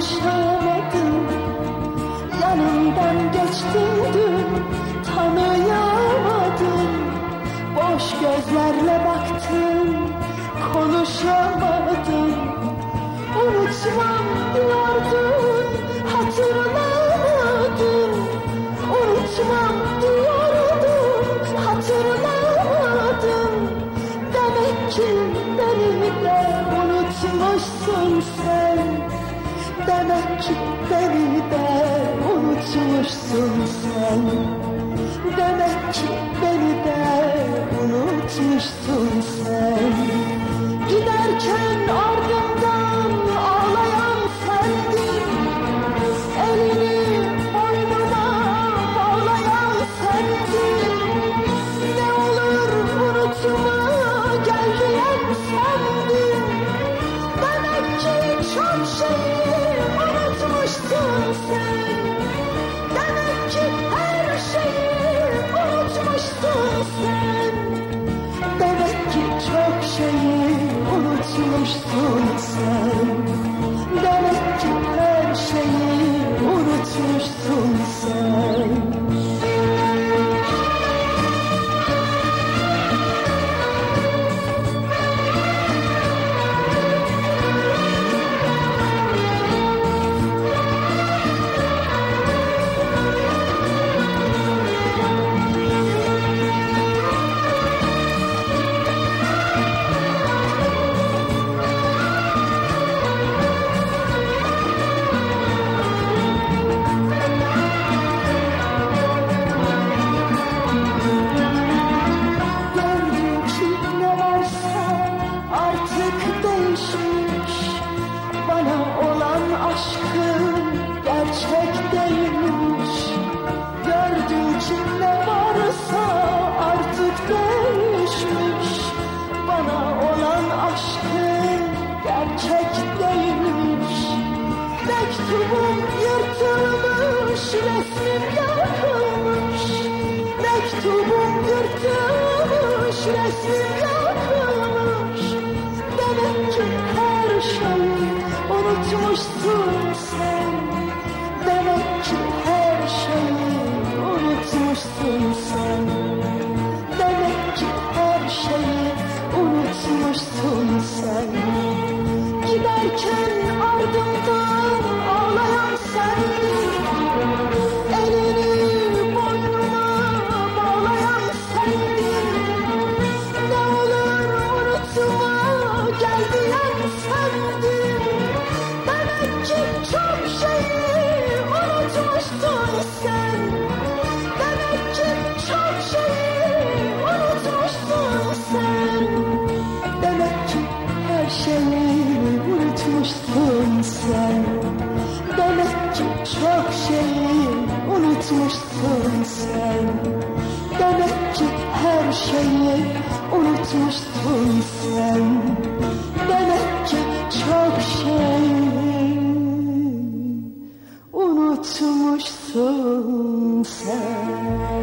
konuşamadım. Yanımdan geçtin dün, tanıyamadım. Boş gözlerle baktım, konuşamadım. Unutmam diyordun, hatırlamadım. Unutmam diyordun, hatırlamadım. Demek ki beni de unutmuşsun sen. Demek ki beni de unutmuşsun sen. Demek ki beni de unutmuşsun sen. Giderken ardımdan ağlayan sendin. Elini boynuma bağlayan sendin. Ne olur unutma gel diyen sendin. Demek ki çok şeyi unutmuşsun sen. Demek ki her şeyi unutmuşsun sen. Demek ki çok şeyi unutmuşsun sen. Demek ki her şeyi unutmuşsun sen. Bana olan aşkım gerçek değilmiş. Gördüm ki ne varsa artık değişmiş. Bana olan aşkım gerçek değilmiş. Mektubum yırtılmış, resmim yakılmış. Mektubum yırtılmış, resmim yakılmış. Demek ki her şeyi unutmuşsun sen. Demek ki her şeyi unutmuşsun sen. Demek ki her şeyi unutmuşsun sen. Giderken ardımdan ağlayan sendin. Elini boynuma bağlayan sendin. Ne olur unutma gel diyen sendin. Demek ki çok şeyi unutmuşsun sen. Demek ki çok şeyi unutmuşsun sen. Demek ki her şeyi unutmuşsun sen. Demek ki çok şeyi unutmuşsun sen. Demek ki her şeyi unutmuşsun sen. Demek ki çok şeyi unutmuşsun sen.